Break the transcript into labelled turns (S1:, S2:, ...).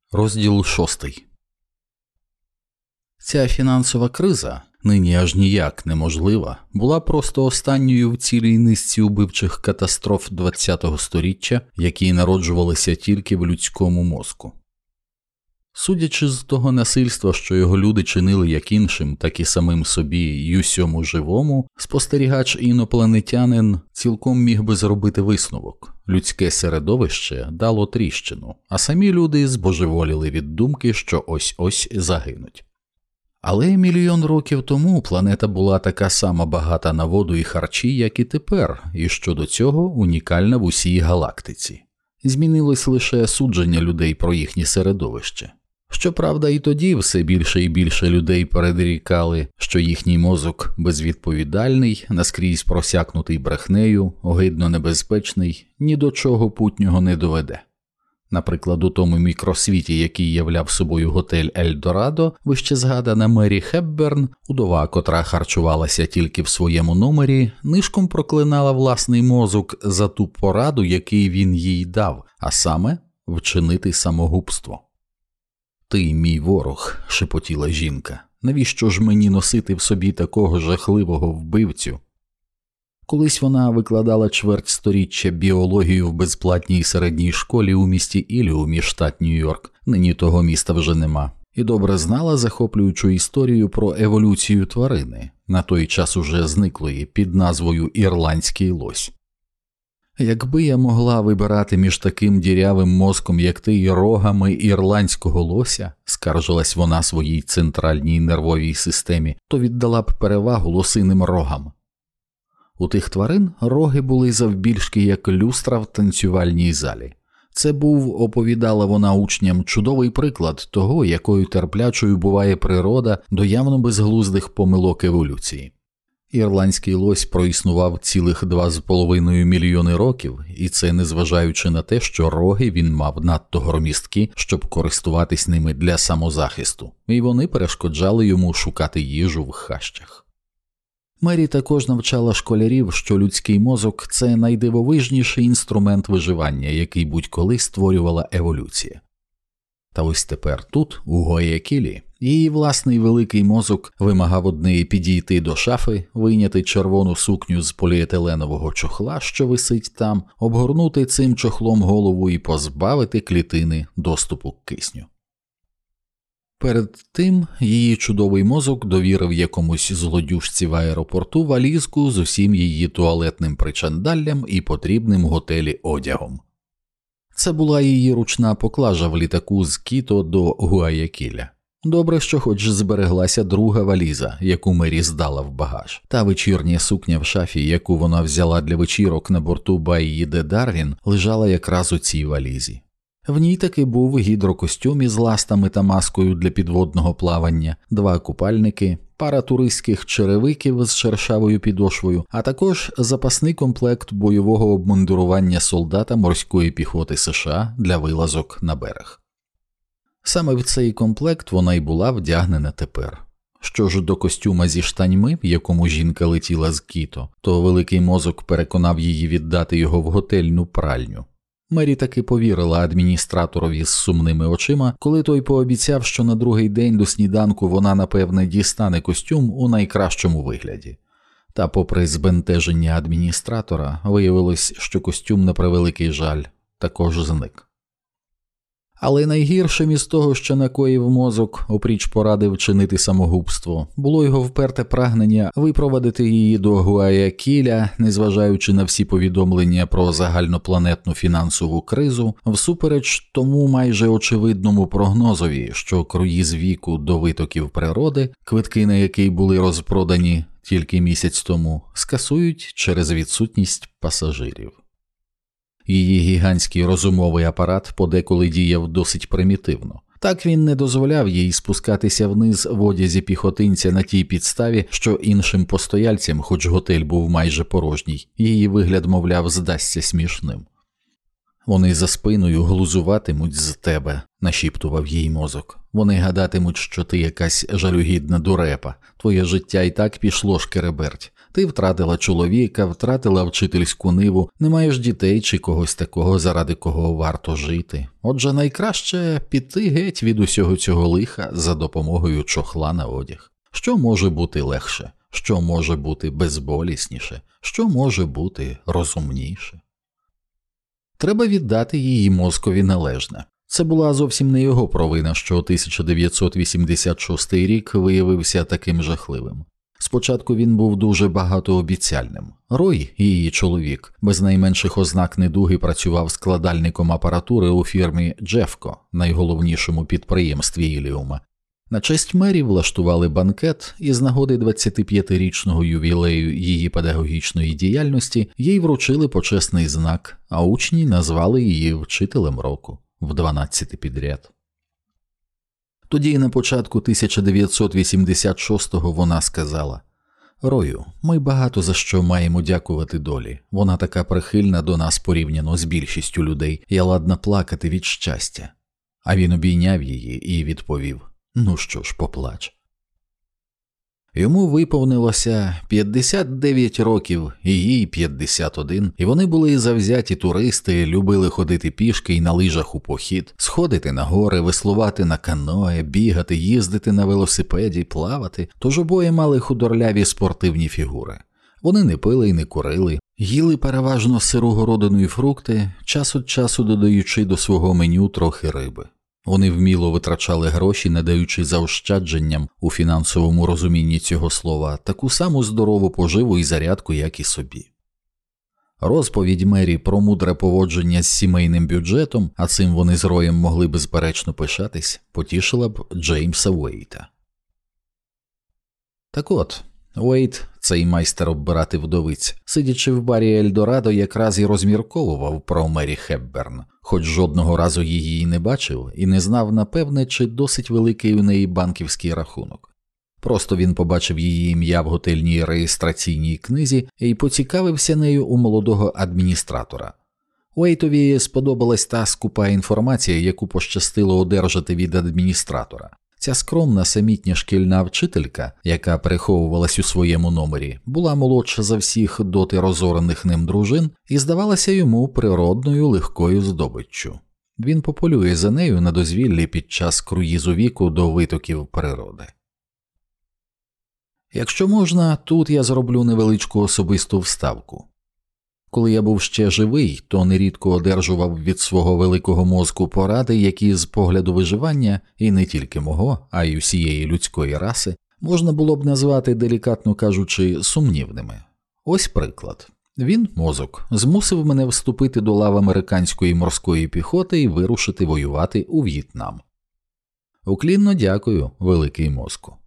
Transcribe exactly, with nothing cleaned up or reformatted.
S1: Розділ шостий. Ця фінансова криза, нині аж ніяк неможлива, була просто останньою в цілій низці убивчих катастроф ХХ століття, які народжувалися тільки в людському мозку. Судячи з того насильства, що його люди чинили як іншим, так і самим собі й усьому живому, спостерігач-інопланетянин цілком міг би зробити висновок. Людське середовище дало тріщину, а самі люди збожеволіли від думки, що ось-ось загинуть. Але мільйон років тому планета була така сама багата на воду і харчі, як і тепер, і щодо цього унікальна в усій галактиці. Змінилось лише судження людей про їхнє середовище. Щоправда, і тоді все більше і більше людей передрікали, що їхній мозок безвідповідальний, наскрізь просякнутий брехнею, огидно небезпечний, ні до чого путнього не доведе. Наприклад, у тому мікросвіті, який являв собою готель Ельдорадо, вище згадана Мері Хепберн, удова, котра харчувалася тільки в своєму номері, нишком проклинала власний мозок за ту пораду, який він їй дав, а саме – вчинити самогубство. «Ти, мій ворог», – шепотіла жінка, – «навіщо ж мені носити в собі такого жахливого вбивцю?» Колись вона викладала чверть сторіччя біологію в безплатній середній школі у місті Іліумі, штат Нью-Йорк, нині того міста вже нема, і добре знала захоплюючу історію про еволюцію тварини, на той час уже зниклої, під назвою «Ірландський лось». «Якби я могла вибирати між таким дірявим мозком, як ти, і рогами ірландського лося», – скаржилась вона своїй центральній нервовій системі, то віддала б перевагу лосиним рогам. У тих тварин роги були завбільшки як люстра в танцювальній залі. Це був, оповідала вона учням, чудовий приклад того, якою терплячою буває природа до явно безглуздих помилок еволюції. Ірландський лось проіснував цілих два з половиною мільйони років, і це незважаючи на те, що роги він мав надто громісткі, щоб користуватись ними для самозахисту, і вони перешкоджали йому шукати їжу в хащах. Мері також навчала школярів, що людський мозок – це найдивовижніший інструмент виживання, який будь-коли створювала еволюція. Та ось тепер тут, у Гуаякілі, її власний великий мозок вимагав однеї підійти до шафи, вийняти червону сукню з поліетиленового чохла, що висить там, обгорнути цим чохлом голову і позбавити клітини доступу к кисню. Перед тим її чудовий мозок довірив якомусь злодюжці в аеропорту валізку з усім її туалетним причандаллям і потрібним готелі одягом. Це була її ручна поклажа в літаку з Кіто до Гуаякіля. Добре, що хоч збереглася друга валіза, яку Мері здала в багаж. Та вечірня сукня в шафі, яку вона взяла для вечірок на борту Баї де Дарвін, лежала якраз у цій валізі. В ній таки був гідрокостюм із ластами та маскою для підводного плавання, два купальники, пара туристських черевиків з шершавою підошвою, а також запасний комплект бойового обмундирування солдата морської піхоти США для вилазок на берег. Саме в цей комплект вона й була вдягнена тепер. Що ж до костюма зі штаньми, в якому жінка летіла з Кіто, то великий мозок переконав її віддати його в готельну пральню. Мері таки повірила адміністраторові з сумними очима, коли той пообіцяв, що на другий день до сніданку вона, напевне, дістане костюм у найкращому вигляді. Та попри збентеження адміністратора, виявилось, що костюм, на превеликий жаль, також зник. Але найгіршим із того, що накоїв мозок, опріч поради вчинити самогубство, було його вперте прагнення випровадити її до Гуаякіля, незважаючи на всі повідомлення про загальнопланетну фінансову кризу, всупереч тому майже очевидному прогнозові, що круїз віку до витоків природи, квитки на який були розпродані тільки місяць тому, скасують через відсутність пасажирів. Її гігантський розумовий апарат подеколи діяв досить примітивно. Так він не дозволяв їй спускатися вниз в одязі піхотинця на тій підставі, що іншим постояльцям, хоч готель був майже порожній, її вигляд, мовляв, здасться смішним. «Вони за спиною глузуватимуть з тебе», – нашіптував їй мозок. «Вони гадатимуть, що ти якась жалюгідна дурепа. Твоє життя і так пішло шкереберть. Ти втратила чоловіка, втратила вчительську ниву, не маєш дітей чи когось такого, заради кого варто жити. Отже, найкраще піти геть від усього цього лиха за допомогою чохла на одяг. Що може бути легше? Що може бути безболісніше? Що може бути розумніше? Треба віддати її мозкові належне. Це була зовсім не його провина, що тисяча дев'ятсот вісімдесят шостий рік виявився таким жахливим. Спочатку він був дуже багатообіцяльним. Рой, її чоловік, без найменших ознак недуги працював складальником апаратури у фірмі «Джефко», найголовнішому підприємстві Іліума. На честь Мері влаштували банкет, і з нагоди двадцятип'ятирічного ювілею її педагогічної діяльності їй вручили почесний знак, а учні назвали її вчителем року в дванадцяти підряд. Тоді на початку тисяча дев'ятсот вісімдесят шостого вона сказала: «Рою, ми багато за що маємо дякувати долі. Вона така прихильна до нас порівняно з більшістю людей. Я ладна плакати від щастя». А він обійняв її і відповів: «Ну що ж, поплач». Йому виповнилося п'ятдесят дев'ять років, і їй п'ятдесят один, і вони були завзяті туристи, любили ходити пішки і на лижах у похід, сходити на гори, веслувати на каное, бігати, їздити на велосипеді, плавати, тож обоє мали худорляві спортивні фігури. Вони не пили і не курили, їли переважно сиру городину і фрукти, час від часу додаючи до свого меню трохи риби. Вони вміло витрачали гроші, надаючи заощадженням, у фінансовому розумінні цього слова, таку саму здорову поживу і зарядку, як і собі. Розповідь Мері про мудре поводження з сімейним бюджетом, а цим вони з Роєм могли безперечно пишатись, потішила б Джеймса Уейта. Так от, Уейт, цей майстер оббирати вдовиць, сидячи в барі Ельдорадо, якраз і розмірковував про Мері Хепберн, хоч жодного разу її не бачив і не знав, напевне, чи досить великий у неї банківський рахунок. Просто він побачив її ім'я в готельній реєстраційній книзі і поцікавився нею у молодого адміністратора. Уейтові сподобалась та скупа інформація, яку пощастило одержати від адміністратора. Ця скромна самітня шкільна вчителька, яка переховувалась у своєму номері, була молодша за всіх доти розорених ним дружин і здавалася йому природною легкою здобиччю. Він пополює за нею на дозвіллі під час круїзу віку до витоків природи. Якщо можна, тут я зроблю невеличку особисту вставку. Коли я був ще живий, то нерідко одержував від свого великого мозку поради, які з погляду виживання, і не тільки мого, а й усієї людської раси, можна було б назвати, делікатно кажучи, сумнівними. Ось приклад. Він, мозок, змусив мене вступити до лав американської морської піхоти і вирушити воювати у В'єтнам. Уклінно дякую, великий мозку.